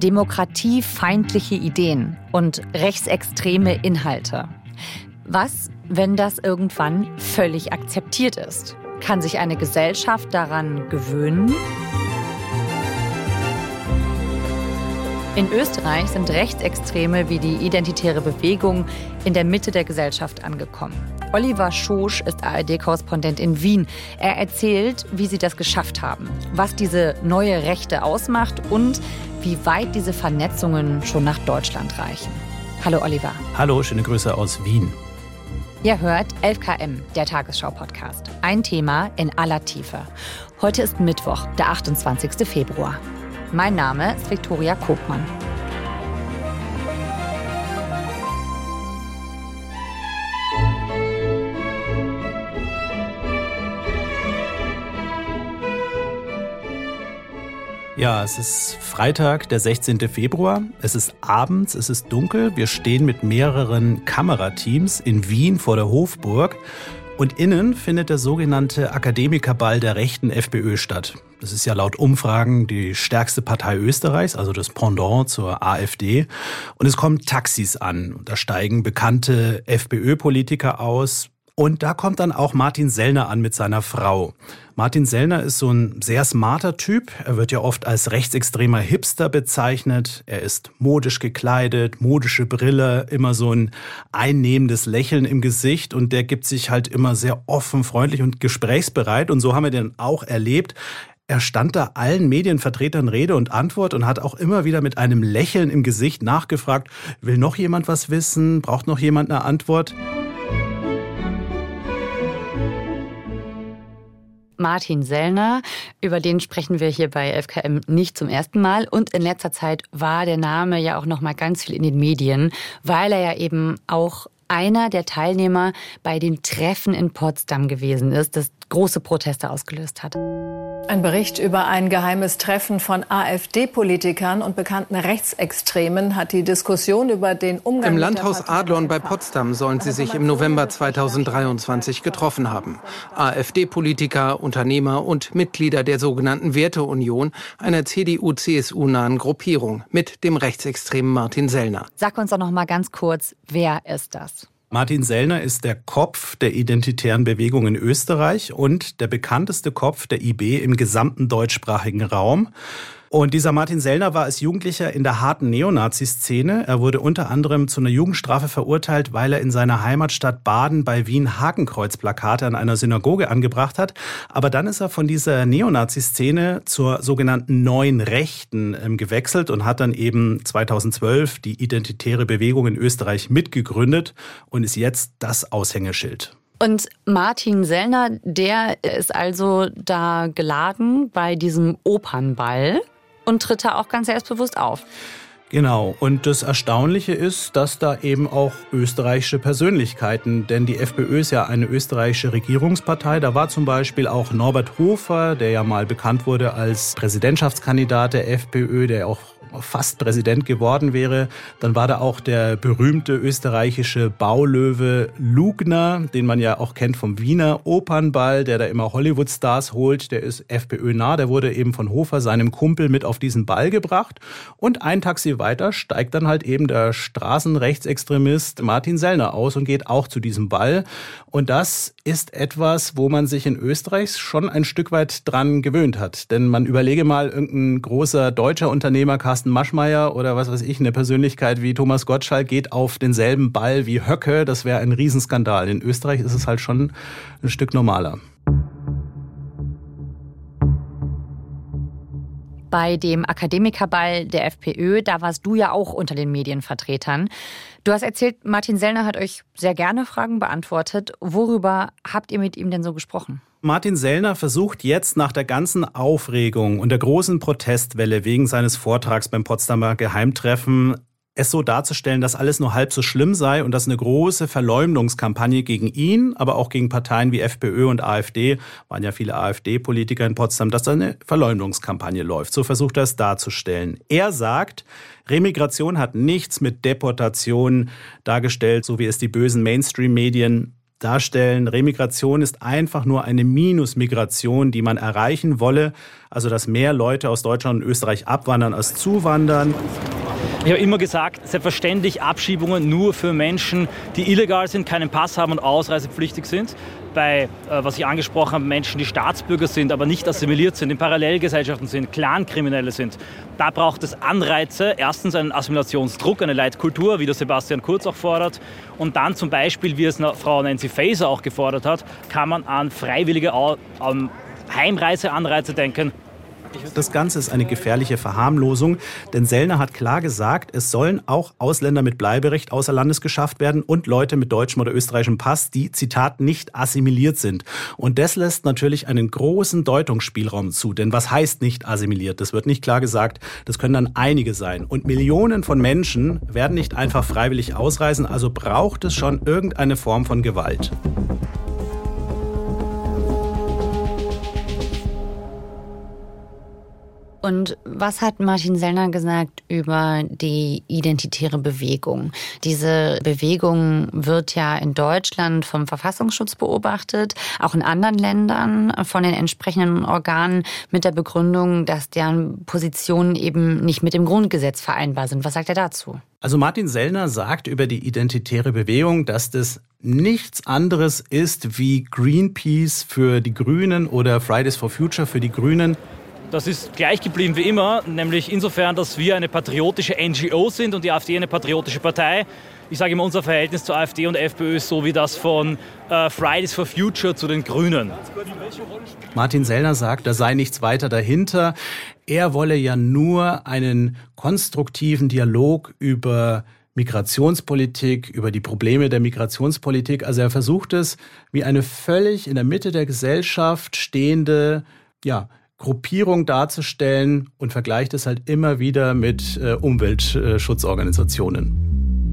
demokratiefeindliche Ideen und rechtsextreme Inhalte. Was, wenn das irgendwann völlig akzeptiert ist? Kann sich eine Gesellschaft daran gewöhnen? In Österreich sind Rechtsextreme wie die Identitäre Bewegung in der Mitte der Gesellschaft angekommen. Oliver Schosch ist ARD-Korrespondent in Wien. Er erzählt, wie sie das geschafft haben, was diese neue Rechte ausmacht und wie weit diese Vernetzungen schon nach Deutschland reichen. Hallo Oliver. Hallo, schöne Grüße aus Wien. Ihr hört 11KM, der Tagesschau-Podcast. Ein Thema in aller Tiefe. Heute ist Mittwoch, der 28. Februar. Mein Name ist Viktoria Kopmann. Ja, es ist Freitag, der 16. Februar. Es ist abends, es ist dunkel. Wir stehen mit mehreren Kamerateams in Wien vor der Hofburg. Und innen findet der sogenannte Akademikerball der rechten FPÖ statt. Das ist ja laut Umfragen die stärkste Partei Österreichs, also das Pendant zur AfD. Und es kommen Taxis an. Da steigen bekannte FPÖ-Politiker aus. Und da kommt dann auch Martin Sellner an mit seiner Frau. Martin Sellner ist so ein sehr smarter Typ. Er wird ja oft als rechtsextremer Hipster bezeichnet. Er ist modisch gekleidet, modische Brille, immer so ein einnehmendes Lächeln im Gesicht. Und der gibt sich halt immer sehr offen, freundlich und gesprächsbereit. Und so haben wir den auch erlebt. Er stand da allen Medienvertretern Rede und Antwort und hat auch immer wieder mit einem Lächeln im Gesicht nachgefragt, will noch jemand was wissen? Braucht noch jemand eine Antwort? Martin Sellner, über den sprechen wir hier bei 11KM nicht zum ersten Mal. Und in letzter Zeit war der Name ja auch noch mal ganz viel in den Medien, weil er ja eben auch einer der Teilnehmer bei dem Treffen in Potsdam gewesen ist, das große Proteste ausgelöst hat. Ein Bericht über ein geheimes Treffen von AfD-Politikern und bekannten Rechtsextremen hat die Diskussion über den Umgang im Landhaus Adlon bei Potsdam sollen sie sich im November 2023 getroffen haben. AfD-Politiker, Unternehmer und Mitglieder der sogenannten Werteunion, einer CDU-CSU-nahen Gruppierung mit dem rechtsextremen Martin Sellner. Sag uns doch noch mal ganz kurz, wer ist das? Martin Sellner ist der Kopf der Identitären Bewegung in Österreich und der bekannteste Kopf der IB im gesamten deutschsprachigen Raum. Und dieser Martin Sellner war als Jugendlicher in der harten Neonazi-Szene. Er wurde unter anderem zu einer Jugendstrafe verurteilt, weil er in seiner Heimatstadt Baden bei Wien Hakenkreuzplakate an einer Synagoge angebracht hat. Aber dann ist er von dieser Neonazi-Szene zur sogenannten Neuen Rechten gewechselt und hat dann eben 2012 die Identitäre Bewegung in Österreich mitgegründet und ist jetzt das Aushängeschild. Und Martin Sellner, der ist also da geladen bei diesem Opernball und tritt da auch ganz selbstbewusst auf. Genau. Und das Erstaunliche ist, dass da eben auch österreichische Persönlichkeiten, denn die FPÖ ist ja eine österreichische Regierungspartei. Da war zum Beispiel auch Norbert Hofer, der ja mal bekannt wurde als Präsidentschaftskandidat der FPÖ, der auch fast Präsident geworden wäre. Dann war da auch der berühmte österreichische Baulöwe Lugner, den man ja auch kennt vom Wiener Opernball, der da immer Hollywood-Stars holt. Der ist FPÖ-nah, der wurde eben von Hofer, seinem Kumpel, mit auf diesen Ball gebracht. Und ein Taxi weiter steigt dann halt eben der Straßenrechtsextremist Martin Sellner aus und geht auch zu diesem Ball. Und das ist etwas, wo man sich in Österreich schon ein Stück weit dran gewöhnt hat. Denn man überlege mal, irgendein großer deutscher Unternehmer, Carsten Maschmeyer oder was weiß ich, eine Persönlichkeit wie Thomas Gottschalk geht auf denselben Ball wie Höcke. Das wäre ein Riesenskandal. In Österreich ist es halt schon ein Stück normaler. Bei dem Akademikerball der FPÖ, da warst du ja auch unter den Medienvertretern. Du hast erzählt, Martin Sellner hat euch sehr gerne Fragen beantwortet. Worüber habt ihr mit ihm denn so gesprochen? Martin Sellner versucht jetzt nach der ganzen Aufregung und der großen Protestwelle wegen seines Vortrags beim Potsdamer Geheimtreffen es so darzustellen, dass alles nur halb so schlimm sei und dass eine große Verleumdungskampagne gegen ihn, aber auch gegen Parteien wie FPÖ und AfD, waren ja viele AfD-Politiker in Potsdam, dass da eine Verleumdungskampagne läuft. So versucht er es darzustellen. Er sagt, Remigration hat nichts mit Deportation dargestellt, so wie es die bösen Mainstream-Medien darstellen. Remigration ist einfach nur eine Minusmigration, die man erreichen wolle. Also dass mehr Leute aus Deutschland und Österreich abwandern als zuwandern. Ich habe immer gesagt, selbstverständlich Abschiebungen nur für Menschen, die illegal sind, keinen Pass haben und ausreisepflichtig sind. Bei, was ich angesprochen habe, Menschen, die Staatsbürger sind, aber nicht assimiliert sind, in Parallelgesellschaften sind, Clankriminelle sind. Da braucht es Anreize. Erstens einen Assimilationsdruck, eine Leitkultur, wie der Sebastian Kurz auch fordert. Und dann zum Beispiel, wie es Frau Nancy Faeser auch gefordert hat, kann man an freiwillige Heimreiseanreize denken. Das Ganze ist eine gefährliche Verharmlosung, denn Sellner hat klar gesagt, es sollen auch Ausländer mit Bleiberecht außer Landes geschafft werden und Leute mit deutschem oder österreichischem Pass, die, Zitat, nicht assimiliert sind. Und das lässt natürlich einen großen Deutungsspielraum zu, denn was heißt nicht assimiliert? Das wird nicht klar gesagt, das können dann einige sein. Und Millionen von Menschen werden nicht einfach freiwillig ausreisen, also braucht es schon irgendeine Form von Gewalt. Und was hat Martin Sellner gesagt über die identitäre Bewegung? Diese Bewegung wird ja in Deutschland vom Verfassungsschutz beobachtet, auch in anderen Ländern von den entsprechenden Organen mit der Begründung, dass deren Positionen eben nicht mit dem Grundgesetz vereinbar sind. Was sagt er dazu? Also Martin Sellner sagt über die identitäre Bewegung, dass das nichts anderes ist wie Greenpeace für die Grünen oder Fridays for Future für die Grünen. Das ist gleich geblieben wie immer, nämlich insofern, dass wir eine patriotische NGO sind und die AfD eine patriotische Partei. Ich sage immer, unser Verhältnis zur AfD und FPÖ ist so wie das von Fridays for Future zu den Grünen. Martin Sellner sagt, da sei nichts weiter dahinter. Er wolle ja nur einen konstruktiven Dialog über Migrationspolitik, über die Probleme der Migrationspolitik. Also er versucht es, wie eine völlig in der Mitte der Gesellschaft stehende, Gruppierung darzustellen und vergleicht es halt immer wieder mit Umweltschutzorganisationen.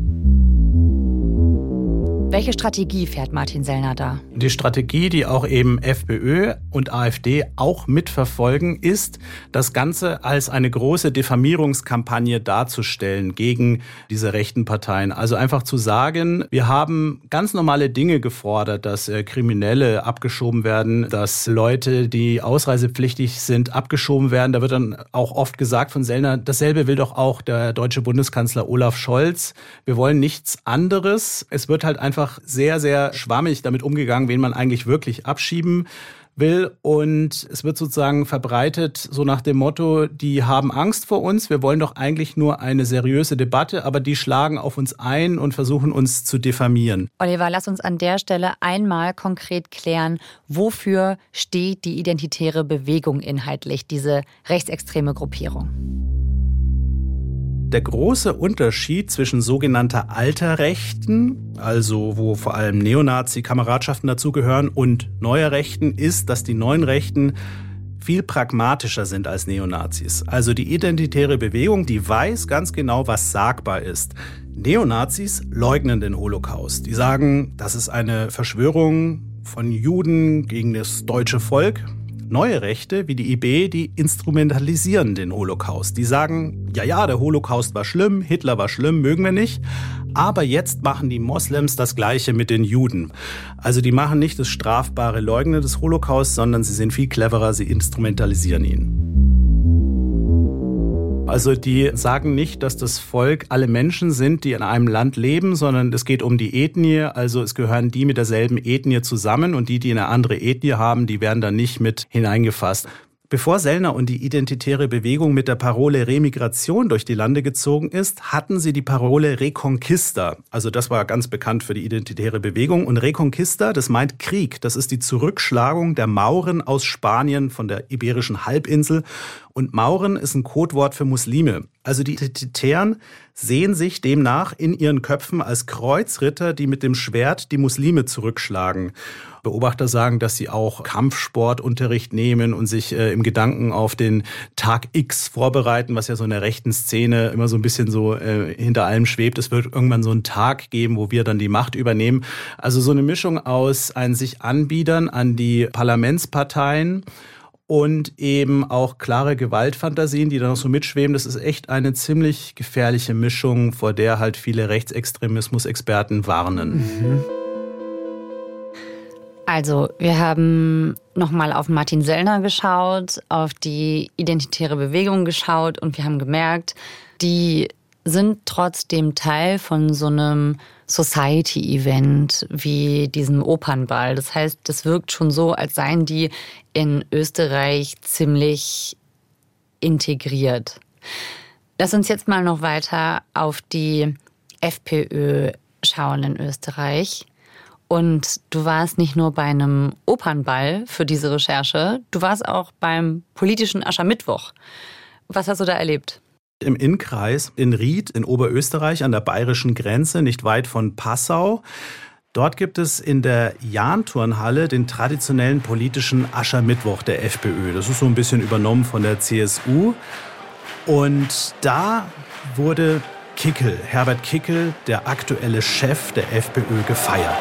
Welche Strategie fährt Martin Sellner da? Die Strategie, die auch eben FPÖ und AfD auch mitverfolgen, ist, das Ganze als eine große Diffamierungskampagne darzustellen gegen diese rechten Parteien. Also einfach zu sagen, wir haben ganz normale Dinge gefordert, dass Kriminelle abgeschoben werden, dass Leute, die ausreisepflichtig sind, abgeschoben werden. Da wird dann auch oft gesagt von Sellner, dasselbe will doch auch der deutsche Bundeskanzler Olaf Scholz. Wir wollen nichts anderes. Es wird halt einfach sehr, sehr schwammig damit umgegangen, wen man eigentlich wirklich abschieben will. Und es wird sozusagen verbreitet, so nach dem Motto, die haben Angst vor uns, wir wollen doch eigentlich nur eine seriöse Debatte, aber die schlagen auf uns ein und versuchen uns zu diffamieren. Oliver, lass uns an der Stelle einmal konkret klären, wofür steht die identitäre Bewegung inhaltlich, diese rechtsextreme Gruppierung? Der große Unterschied zwischen sogenannter alter Rechten, also wo vor allem Neonazi-Kameradschaften dazugehören, und neuer Rechten ist, dass die neuen Rechten viel pragmatischer sind als Neonazis. Also die identitäre Bewegung, die weiß ganz genau, was sagbar ist. Neonazis leugnen den Holocaust. Die sagen, das ist eine Verschwörung von Juden gegen das deutsche Volk. Neue Rechte wie die IB, die instrumentalisieren den Holocaust. Die sagen, ja, der Holocaust war schlimm, Hitler war schlimm, mögen wir nicht. Aber jetzt machen die Moslems das Gleiche mit den Juden. Also die machen nicht das strafbare Leugnen des Holocaust, sondern sie sind viel cleverer, sie instrumentalisieren ihn. Also die sagen nicht, dass das Volk alle Menschen sind, die in einem Land leben, sondern es geht um die Ethnie. Also es gehören die mit derselben Ethnie zusammen und die eine andere Ethnie haben, die werden da nicht mit hineingefasst. Bevor Sellner und die identitäre Bewegung mit der Parole Remigration durch die Lande gezogen ist, hatten sie die Parole Reconquista. Also das war ganz bekannt für die identitäre Bewegung. Und Reconquista, das meint Krieg. Das ist die Zurückschlagung der Mauren aus Spanien von der Iberischen Halbinsel. Und Mauren ist ein Codewort für Muslime. Also die Identitären sehen sich demnach in ihren Köpfen als Kreuzritter, die mit dem Schwert die Muslime zurückschlagen. Beobachter sagen, dass sie auch Kampfsportunterricht nehmen und sich im Gedanken auf den Tag X vorbereiten, was ja so in der rechten Szene immer so ein bisschen so hinter allem schwebt. Es wird irgendwann so einen Tag geben, wo wir dann die Macht übernehmen. Also so eine Mischung aus ein sich Anbiedern an die Parlamentsparteien und eben auch klare Gewaltfantasien, die da noch so mitschweben. Das ist echt eine ziemlich gefährliche Mischung, vor der halt viele Rechtsextremismus-Experten warnen. Also, wir haben nochmal auf Martin Sellner geschaut, auf die identitäre Bewegung geschaut und wir haben gemerkt, die sind trotzdem Teil von so einem Society-Event wie diesem Opernball. Das heißt, das wirkt schon so, als seien die in Österreich ziemlich integriert. Lass uns jetzt mal noch weiter auf die FPÖ schauen in Österreich. Und du warst nicht nur bei einem Opernball für diese Recherche, du warst auch beim politischen Aschermittwoch. Was hast du da erlebt? Im Innkreis in Ried in Oberösterreich an der bayerischen Grenze, nicht weit von Passau. Dort gibt es in der Jahn-Turnhalle den traditionellen politischen Aschermittwoch der FPÖ. Das ist so ein bisschen übernommen von der CSU. Und da wurde Kickl, Herbert Kickl, der aktuelle Chef der FPÖ, gefeiert.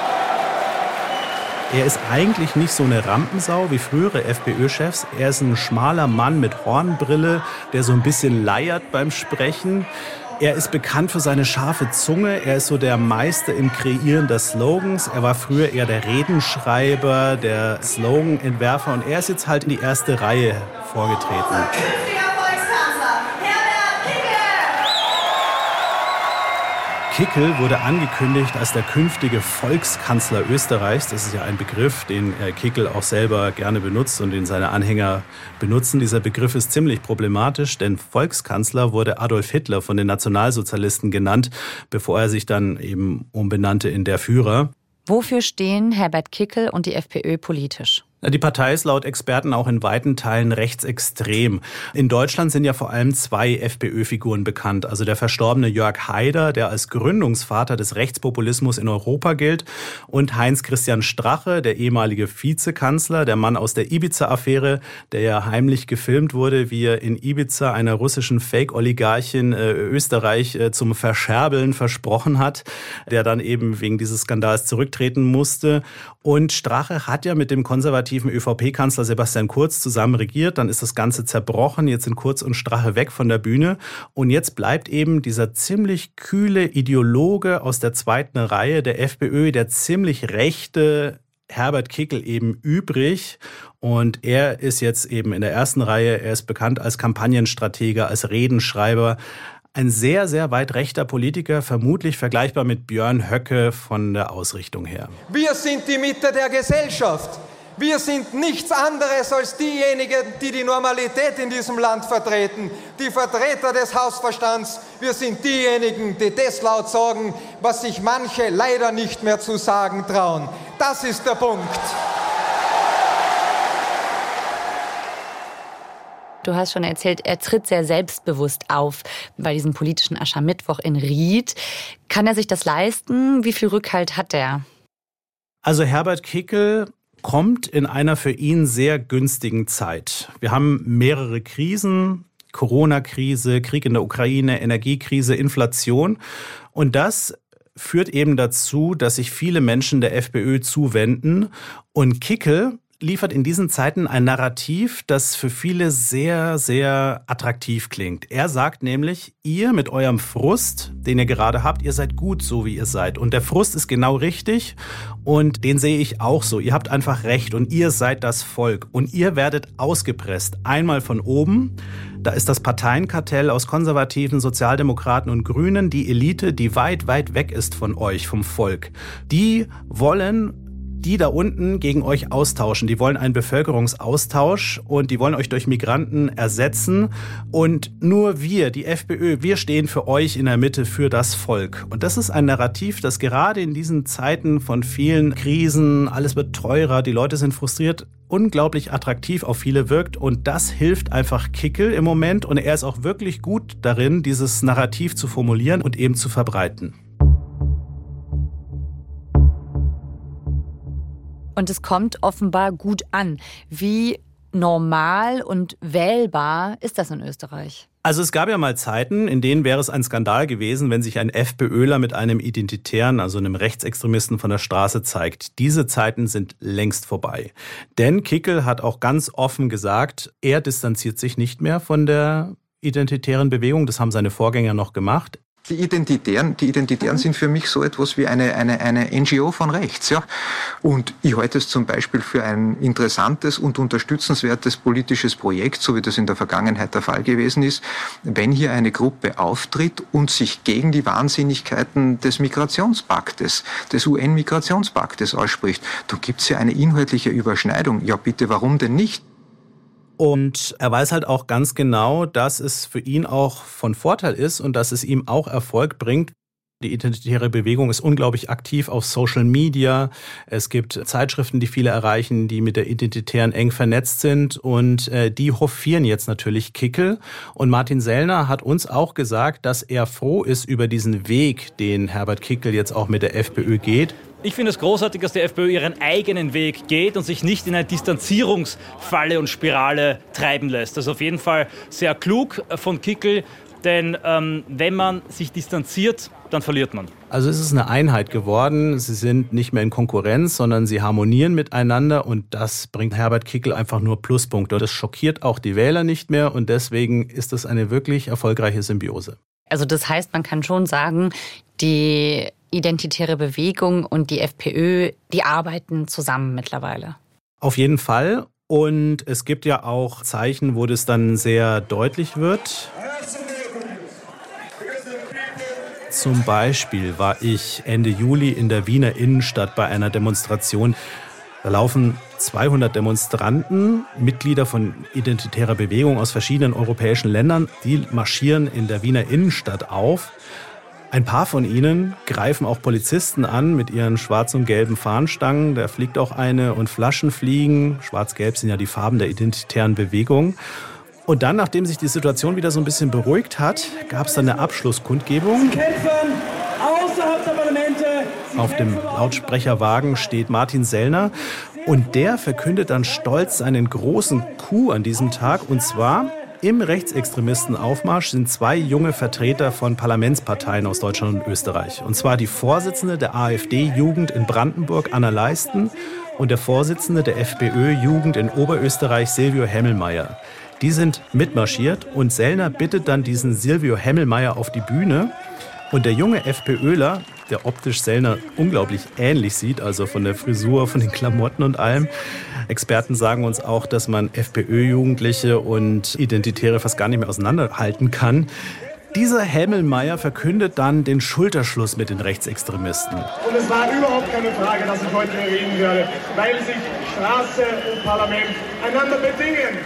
Er ist eigentlich nicht so eine Rampensau wie frühere FPÖ-Chefs. Er ist ein schmaler Mann mit Hornbrille, der so ein bisschen leiert beim Sprechen. Er ist bekannt für seine scharfe Zunge. Er ist so der Meister im Kreieren der Slogans. Er war früher eher der Redenschreiber, der Sloganentwerfer. Und er ist jetzt halt in die erste Reihe vorgetreten. Kickl wurde angekündigt als der künftige Volkskanzler Österreichs. Das ist ja ein Begriff, den Kickl auch selber gerne benutzt und den seine Anhänger benutzen. Dieser Begriff ist ziemlich problematisch, denn Volkskanzler wurde Adolf Hitler von den Nationalsozialisten genannt, bevor er sich dann eben umbenannte in der Führer. Wofür stehen Herbert Kickl und die FPÖ politisch? Die Partei ist laut Experten auch in weiten Teilen rechtsextrem. In Deutschland sind ja vor allem zwei FPÖ-Figuren bekannt. Also der verstorbene Jörg Haider, der als Gründungsvater des Rechtspopulismus in Europa gilt, und Heinz-Christian Strache, der ehemalige Vizekanzler, der Mann aus der Ibiza-Affäre, der ja heimlich gefilmt wurde, wie er in Ibiza einer russischen Fake-Oligarchin Österreich zum Verscherbeln versprochen hat, der dann eben wegen dieses Skandals zurücktreten musste. Und Strache hat ja mit dem konservativen ÖVP-Kanzler Sebastian Kurz zusammen regiert. Dann ist das Ganze zerbrochen. Jetzt sind Kurz und Strache weg von der Bühne. Und jetzt bleibt eben dieser ziemlich kühle Ideologe aus der zweiten Reihe der FPÖ, der ziemlich rechte Herbert Kickl eben übrig. Und er ist jetzt eben in der ersten Reihe. Er ist bekannt als Kampagnenstratege, als Redenschreiber. Ein sehr, sehr weit rechter Politiker, vermutlich vergleichbar mit Björn Höcke von der Ausrichtung her. Wir sind die Mitte der Gesellschaft. Wir sind nichts anderes als diejenigen, die die Normalität in diesem Land vertreten, die Vertreter des Hausverstands. Wir sind diejenigen, die das laut sagen, was sich manche leider nicht mehr zu sagen trauen. Das ist der Punkt. Du hast schon erzählt, er tritt sehr selbstbewusst auf bei diesem politischen Aschermittwoch in Ried. Kann er sich das leisten? Wie viel Rückhalt hat er? Also Herbert Kickl kommt in einer für ihn sehr günstigen Zeit. Wir haben mehrere Krisen, Corona-Krise, Krieg in der Ukraine, Energiekrise, Inflation. Und das führt eben dazu, dass sich viele Menschen der FPÖ zuwenden. Und Kickl liefert in diesen Zeiten ein Narrativ, das für viele sehr, sehr attraktiv klingt. Er sagt nämlich, ihr mit eurem Frust, den ihr gerade habt, ihr seid gut so, wie ihr seid. Und der Frust ist genau richtig und den sehe ich auch so. Ihr habt einfach recht und ihr seid das Volk und ihr werdet ausgepresst. Einmal von oben, da ist das Parteienkartell aus Konservativen, Sozialdemokraten und Grünen, die Elite, die weit, weit weg ist von euch, vom Volk. Die wollen die da unten gegen euch austauschen. Die wollen einen Bevölkerungsaustausch und die wollen euch durch Migranten ersetzen. Und nur wir, die FPÖ, wir stehen für euch in der Mitte, für das Volk. Und das ist ein Narrativ, das gerade in diesen Zeiten von vielen Krisen, alles wird teurer, die Leute sind frustriert, unglaublich attraktiv auf viele wirkt. Und das hilft einfach Kickl im Moment. Und er ist auch wirklich gut darin, dieses Narrativ zu formulieren und eben zu verbreiten. Und es kommt offenbar gut an. Wie normal und wählbar ist das in Österreich? Also es gab ja mal Zeiten, in denen wäre es ein Skandal gewesen, wenn sich ein FPÖler mit einem Identitären, also einem Rechtsextremisten von der Straße zeigt. Diese Zeiten sind längst vorbei. Denn Kickl hat auch ganz offen gesagt, er distanziert sich nicht mehr von der identitären Bewegung. Das haben seine Vorgänger noch gemacht. Die Identitären sind für mich so etwas wie eine NGO von rechts, ja. Und ich halte es zum Beispiel für ein interessantes und unterstützenswertes politisches Projekt, so wie das in der Vergangenheit der Fall gewesen ist, wenn hier eine Gruppe auftritt und sich gegen die Wahnsinnigkeiten des Migrationspaktes, des UN-Migrationspaktes ausspricht. Da gibt es ja eine inhaltliche Überschneidung. Ja bitte, warum denn nicht? Und er weiß halt auch ganz genau, dass es für ihn auch von Vorteil ist und dass es ihm auch Erfolg bringt. Die identitäre Bewegung ist unglaublich aktiv auf Social Media. Es gibt Zeitschriften, die viele erreichen, die mit der Identitären eng vernetzt sind. Und die hofieren jetzt natürlich Kickl. Und Martin Sellner hat uns auch gesagt, dass er froh ist über diesen Weg, den Herbert Kickl jetzt auch mit der FPÖ geht. Ich finde es großartig, dass die FPÖ ihren eigenen Weg geht und sich nicht in eine Distanzierungsfalle und Spirale treiben lässt. Das ist auf jeden Fall sehr klug von Kickl, denn wenn man sich distanziert, dann verliert man. Also es ist eine Einheit geworden. Sie sind nicht mehr in Konkurrenz, sondern sie harmonieren miteinander und das bringt Herbert Kickl einfach nur Pluspunkte. Das schockiert auch die Wähler nicht mehr und deswegen ist das eine wirklich erfolgreiche Symbiose. Also das heißt, man kann schon sagen, die identitäre Bewegung und die FPÖ, die arbeiten zusammen mittlerweile. Auf jeden Fall. Und es gibt ja auch Zeichen, wo das dann sehr deutlich wird. Zum Beispiel war ich Ende Juli in der Wiener Innenstadt bei einer Demonstration. Da laufen 200 Demonstranten, Mitglieder von identitärer Bewegung aus verschiedenen europäischen Ländern, die marschieren in der Wiener Innenstadt auf. Ein paar von ihnen greifen auch Polizisten an mit ihren schwarz- und gelben Fahnenstangen. Da fliegt auch eine und Flaschen fliegen. Schwarz-gelb sind ja die Farben der identitären Bewegung. Und dann, nachdem sich die Situation wieder so ein bisschen beruhigt hat, gab es dann eine Abschlusskundgebung. Sie kämpfen außerhalb der Parlamente. Auf dem Lautsprecherwagen steht Martin Sellner. Und der verkündet dann stolz einen großen Coup an diesem Tag. Und zwar: Im Rechtsextremistenaufmarsch sind 2 junge Vertreter von Parlamentsparteien aus Deutschland und Österreich. Und zwar die Vorsitzende der AfD-Jugend in Brandenburg, Anna Leisten, und der Vorsitzende der FPÖ-Jugend in Oberösterreich, Silvio Hemmelmeier. Die sind mitmarschiert und Sellner bittet dann diesen Silvio Hemmelmeier auf die Bühne. Und der junge FPÖler, der optisch Sellner unglaublich ähnlich sieht, also von der Frisur, von den Klamotten und allem. Experten sagen uns auch, dass man FPÖ-Jugendliche und Identitäre fast gar nicht mehr auseinanderhalten kann. Dieser Hemmelmeier verkündet dann den Schulterschluss mit den Rechtsextremisten. Und es war überhaupt keine Frage, dass ich heute hier reden werde, weil sich Straße und Parlament einander bedingen.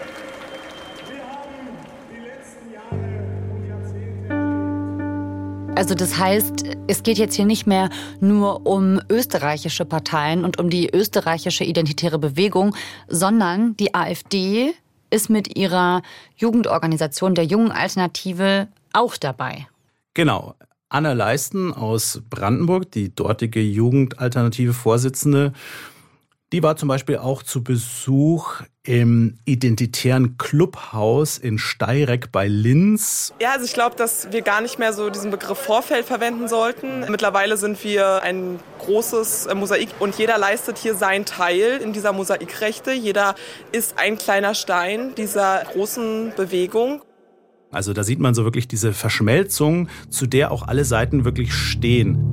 Also das heißt, es geht jetzt hier nicht mehr nur um österreichische Parteien und um die österreichische identitäre Bewegung, sondern die AfD ist mit ihrer Jugendorganisation der Jungen Alternative auch dabei. Genau. Anna Leisten aus Brandenburg, die dortige Jugendalternative Vorsitzende, die war zum Beispiel auch zu Besuch im identitären Clubhaus in Steireck bei Linz. Ja, also ich glaube, dass wir gar nicht mehr so diesen Begriff Vorfeld verwenden sollten. Mittlerweile sind wir ein großes Mosaik und jeder leistet hier seinen Teil in dieser Mosaikrechte. Jeder ist ein kleiner Stein dieser großen Bewegung. Also da sieht man so wirklich diese Verschmelzung, zu der auch alle Seiten wirklich stehen.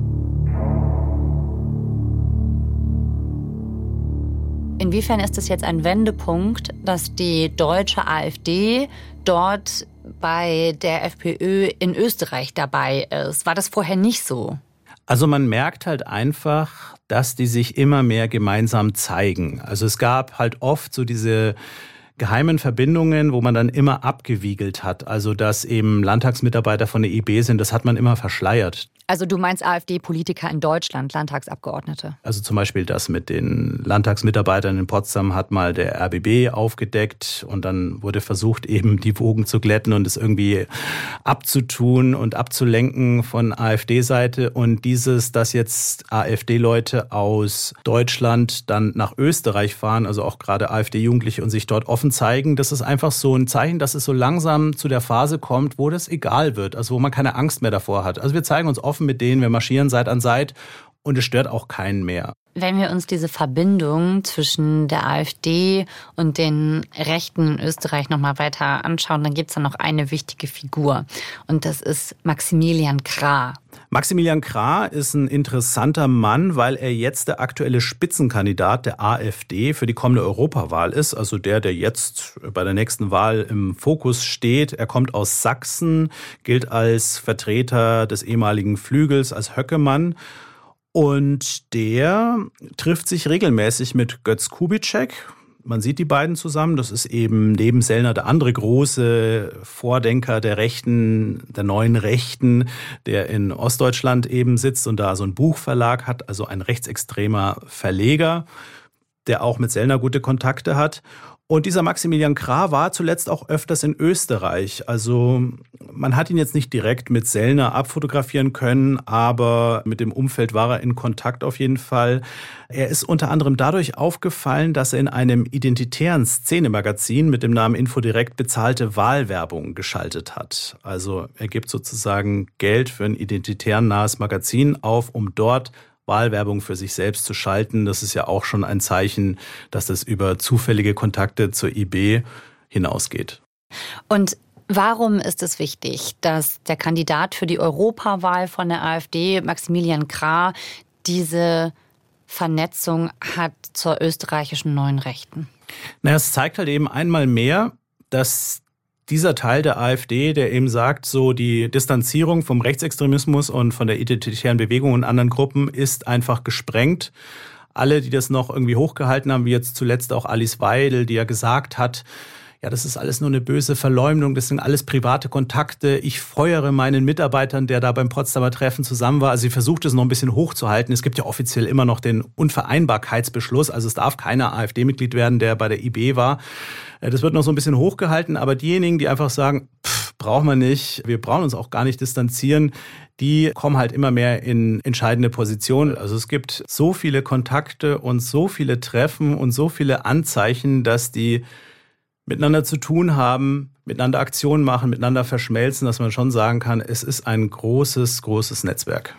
Inwiefern ist es jetzt ein Wendepunkt, dass die deutsche AfD dort bei der FPÖ in Österreich dabei ist? War das vorher nicht so? Also man merkt halt einfach, dass die sich immer mehr gemeinsam zeigen. Also es gab halt oft so diese geheimen Verbindungen, wo man dann immer abgewiegelt hat. Also dass eben Landtagsmitarbeiter von der IB sind, das hat man immer verschleiert. Also du meinst AfD-Politiker in Deutschland, Landtagsabgeordnete? Also zum Beispiel das mit den Landtagsmitarbeitern in Potsdam hat mal der RBB aufgedeckt und dann wurde versucht, eben die Wogen zu glätten und es irgendwie abzutun und abzulenken von AfD-Seite. Und dass jetzt AfD-Leute aus Deutschland dann nach Österreich fahren, also auch gerade AfD-Jugendliche und sich dort offen zeigen, das ist einfach so ein Zeichen, dass es so langsam zu der Phase kommt, wo das egal wird, also wo man keine Angst mehr davor hat. Also wir zeigen uns offen mit denen, wir marschieren Seit an Seit und es stört auch keinen mehr. Wenn wir uns diese Verbindung zwischen der AfD und den Rechten in Österreich nochmal weiter anschauen, dann gibt es da noch eine wichtige Figur. Und das ist Maximilian Krah. Maximilian Krah ist ein interessanter Mann, weil er jetzt der aktuelle Spitzenkandidat der AfD für die kommende Europawahl ist. Also der jetzt bei der nächsten Wahl im Fokus steht. Er kommt aus Sachsen, gilt als Vertreter des ehemaligen Flügels, als Höckemann. Und der trifft sich regelmäßig mit Götz Kubitschek. Man sieht die beiden zusammen. Das ist eben neben Sellner der andere große Vordenker der Rechten, der neuen Rechten, der in Ostdeutschland eben sitzt und da so einen Buchverlag hat, also ein rechtsextremer Verleger, der auch mit Sellner gute Kontakte hat. Und dieser Maximilian Krah war zuletzt auch öfters in Österreich. Also man hat ihn jetzt nicht direkt mit Sellner abfotografieren können, aber mit dem Umfeld war er in Kontakt auf jeden Fall. Er ist unter anderem dadurch aufgefallen, dass er in einem identitären Szenemagazin mit dem Namen Infodirect bezahlte Wahlwerbung geschaltet hat. Also er gibt sozusagen Geld für ein identitär nahes Magazin auf, um dort Wahlwerbung für sich selbst zu schalten. Das ist ja auch schon ein Zeichen, dass das über zufällige Kontakte zur IB hinausgeht. Und warum ist es wichtig, dass der Kandidat für die Europawahl von der AfD, Maximilian Krah, diese Vernetzung hat zur österreichischen neuen Rechten? Na, es zeigt halt eben einmal mehr, dass dieser Teil der AfD, der eben sagt, so die Distanzierung vom Rechtsextremismus und von der identitären Bewegung und anderen Gruppen ist einfach gesprengt. Alle, die das noch irgendwie hochgehalten haben, wie jetzt zuletzt auch Alice Weidel, die ja gesagt hat, ja, das ist alles nur eine böse Verleumdung, das sind alles private Kontakte. Ich feuere meinen Mitarbeitern, der da beim Potsdamer Treffen zusammen war. Also sie versucht es noch ein bisschen hochzuhalten. Es gibt ja offiziell immer noch den Unvereinbarkeitsbeschluss. Also es darf keiner AfD-Mitglied werden, der bei der IB war. Das wird noch so ein bisschen hochgehalten. Aber diejenigen, die einfach sagen, brauchen wir nicht, wir brauchen uns auch gar nicht distanzieren, die kommen halt immer mehr in entscheidende Positionen. Also es gibt so viele Kontakte und so viele Treffen und so viele Anzeichen, dass die miteinander zu tun haben, miteinander Aktionen machen, miteinander verschmelzen, dass man schon sagen kann, es ist ein großes, großes Netzwerk.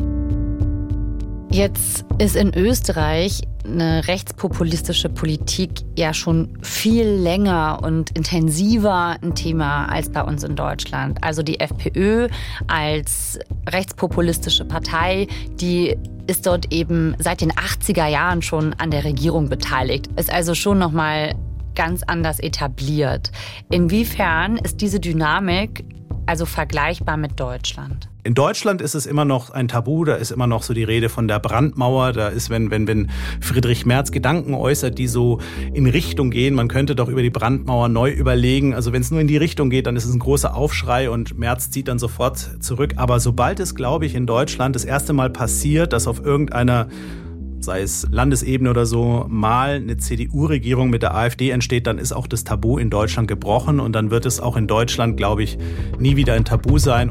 Jetzt ist in Österreich eine rechtspopulistische Politik ja schon viel länger und intensiver ein Thema als bei uns in Deutschland. Also die FPÖ als rechtspopulistische Partei, die ist dort eben seit den 80er Jahren schon an der Regierung beteiligt. Ist also schon nochmal ganz anders etabliert. Inwiefern ist diese Dynamik also vergleichbar mit Deutschland? In Deutschland ist es immer noch ein Tabu, da ist immer noch so die Rede von der Brandmauer. Da ist, wenn Friedrich Merz Gedanken äußert, die so in Richtung gehen, man könnte doch über die Brandmauer neu überlegen. Also wenn es nur in die Richtung geht, dann ist es ein großer Aufschrei und Merz zieht dann sofort zurück. Aber sobald es, glaube ich, in Deutschland das erste Mal passiert, dass auf irgendeiner, sei es Landesebene oder so, mal eine CDU-Regierung mit der AfD entsteht, dann ist auch das Tabu in Deutschland gebrochen und dann wird es auch in Deutschland, glaube ich, nie wieder ein Tabu sein.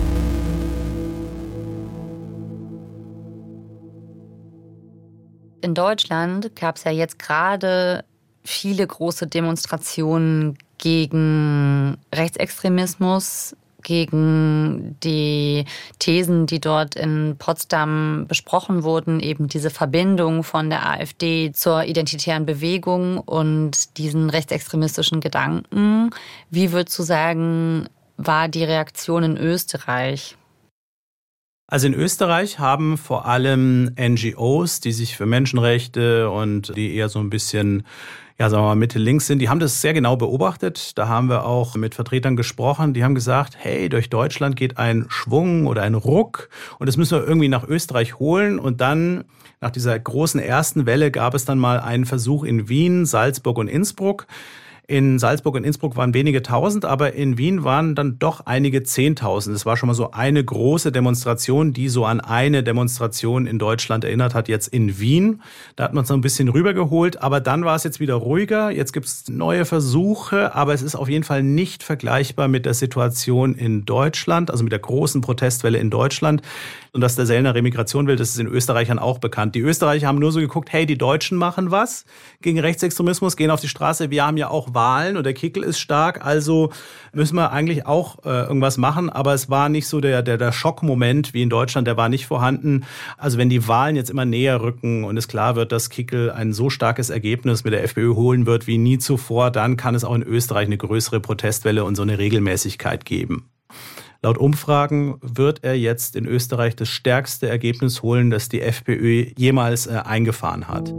In Deutschland gab es ja jetzt gerade viele große Demonstrationen gegen Rechtsextremismus, gegen die Thesen, die dort in Potsdam besprochen wurden, eben diese Verbindung von der AfD zur identitären Bewegung und diesen rechtsextremistischen Gedanken. Wie würdest du sagen, war die Reaktion in Österreich? Also in Österreich haben vor allem NGOs, die sich für Menschenrechte und die eher so ein bisschen, ja, sagen wir mal, Mitte-links sind, die haben das sehr genau beobachtet. Da haben wir auch mit Vertretern gesprochen, die haben gesagt, hey, durch Deutschland geht ein Schwung oder ein Ruck und das müssen wir irgendwie nach Österreich holen. Und dann, nach dieser großen ersten Welle, gab es dann mal einen Versuch in Wien, Salzburg und Innsbruck. In Salzburg und Innsbruck waren wenige tausend, aber in Wien waren dann doch einige Zehntausend. Es war schon mal so eine große Demonstration, die so an eine Demonstration in Deutschland erinnert hat, jetzt in Wien. Da hat man es noch ein bisschen rübergeholt, aber dann war es jetzt wieder ruhiger. Jetzt gibt es neue Versuche, aber es ist auf jeden Fall nicht vergleichbar mit der Situation in Deutschland, also mit der großen Protestwelle in Deutschland. Und dass der Sellner Remigration will, das ist den Österreichern auch bekannt. Die Österreicher haben nur so geguckt, hey, die Deutschen machen was gegen Rechtsextremismus, gehen auf die Straße. Wir haben ja auch Wahlen und der Kickl ist stark, also müssen wir eigentlich auch irgendwas machen. Aber es war nicht so der Schockmoment wie in Deutschland, der war nicht vorhanden. Also wenn die Wahlen jetzt immer näher rücken und es klar wird, dass Kickl ein so starkes Ergebnis mit der FPÖ holen wird wie nie zuvor, dann kann es auch in Österreich eine größere Protestwelle und so eine Regelmäßigkeit geben. Laut Umfragen wird er jetzt in Österreich das stärkste Ergebnis holen, das die FPÖ jemals eingefahren hat.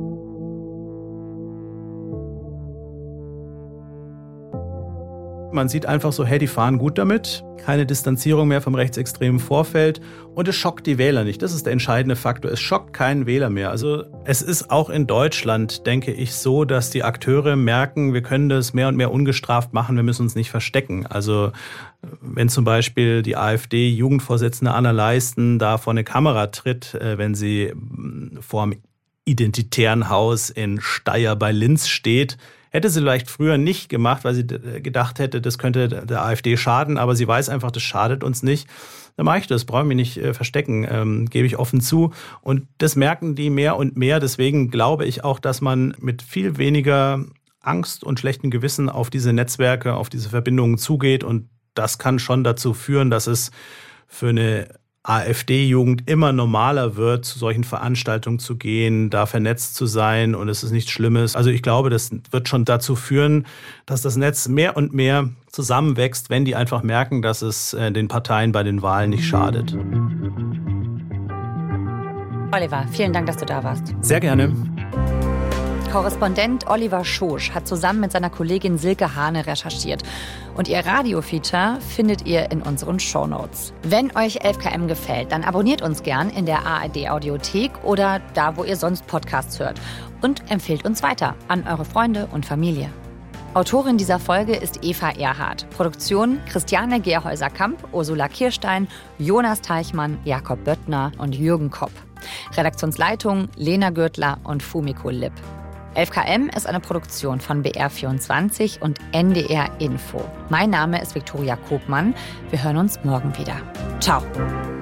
Man sieht einfach so, hey, die fahren gut damit, keine Distanzierung mehr vom rechtsextremen Vorfeld und es schockt die Wähler nicht. Das ist der entscheidende Faktor. Es schockt keinen Wähler mehr. Also es ist auch in Deutschland, denke ich, so, dass die Akteure merken, wir können das mehr und mehr ungestraft machen, wir müssen uns nicht verstecken. Also wenn zum Beispiel die AfD-Jugendvorsitzende Anna Leisten da vor eine Kamera tritt, wenn sie vor dem Identitären Haus in Steyr bei Linz steht, hätte sie vielleicht früher nicht gemacht, weil sie gedacht hätte, das könnte der AfD schaden, aber sie weiß einfach, das schadet uns nicht. Dann mache ich das, brauche ich mich nicht verstecken, gebe ich offen zu. Und das merken die mehr und mehr. Deswegen glaube ich auch, dass man mit viel weniger Angst und schlechtem Gewissen auf diese Netzwerke, auf diese Verbindungen zugeht. Und das kann schon dazu führen, dass es für eine AfD-Jugend immer normaler wird, zu solchen Veranstaltungen zu gehen, da vernetzt zu sein und es ist nichts Schlimmes. Also ich glaube, das wird schon dazu führen, dass das Netz mehr und mehr zusammenwächst, wenn die einfach merken, dass es den Parteien bei den Wahlen nicht schadet. Oliver, vielen Dank, dass du da warst. Sehr gerne. Korrespondent Oliver Schosch hat zusammen mit seiner Kollegin Silke Hane recherchiert. Und ihr Radio-Feature findet ihr in unseren Shownotes. Wenn euch 11KM gefällt, dann abonniert uns gern in der ARD-Audiothek oder da, wo ihr sonst Podcasts hört. Und empfehlt uns weiter an eure Freunde und Familie. Autorin dieser Folge ist Eva Erhardt. Produktion Christiane Gerhäuser-Kamp, Ursula Kirstein, Jonas Teichmann, Jakob Böttner und Jürgen Kopp. Redaktionsleitung Lena Gürtler und Fumiko Lipp. 11KM ist eine Produktion von BR24 und NDR Info. Mein Name ist Viktoria Kobmann. Wir hören uns morgen wieder. Ciao.